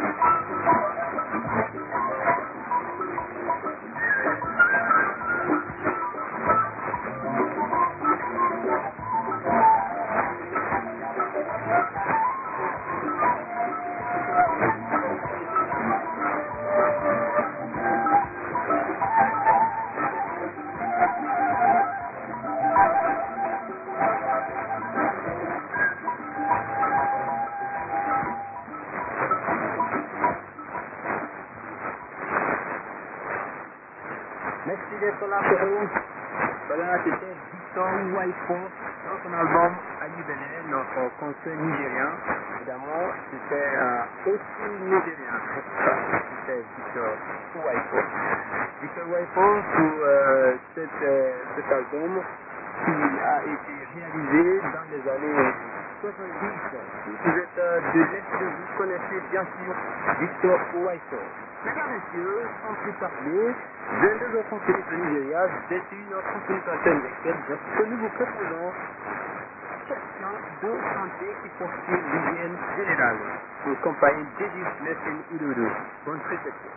Merci d'être là, Pedro. Voilà, c'était Victor Waifo dans son album Ayubele, notre concert nigérien. Évidemment, c'était aussi nigérien. C'était Victor Waifo. Victor Waifo pour cet album qui a été réalisé dans les années 70. Si vous êtes de l'Est, vous connaissez bien sûr Victor Waifo. Mesdames et messieurs, sans plus tarder, 22h30 au Nigeria, 21h30 à Tendeket, que nous vous proposons question de santé qui poursuit l'hygiène générale. Pour compagnie d'Edith Nessin Udoudou. Bonne réception.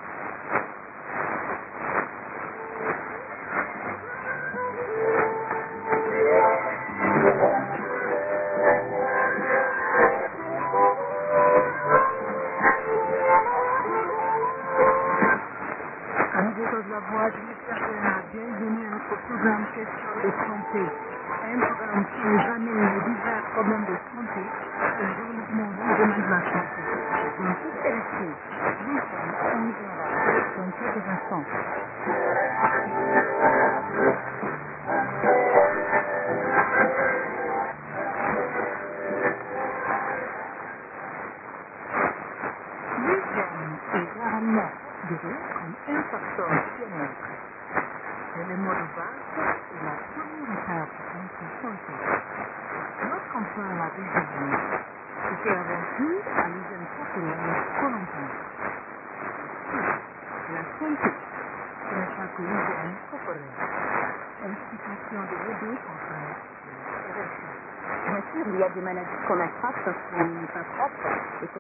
Amigos de la voix du Nigeria, bienvenue à notre programme Question de santé. Un programme qui nous amène les divers problèmes de santé et le développement du domaine de la santé. Dans toutes les respects, nous sommes en général dans quelques instants. L'hygiène est rarement considérée comme un facteur bien-être. Mais le mot de base est la première étape de notre santé. Lorsqu'on parle à l'hygiène, c'est avant tout à l'hygiène corporelle qu'on entend. La santé, ce n'est pas que l'hygiène corporelle. L'institution de l'aider contre la RSI. Bien sûr, il y a des maladies qu'on attrape parce qu'on n'est pas propre et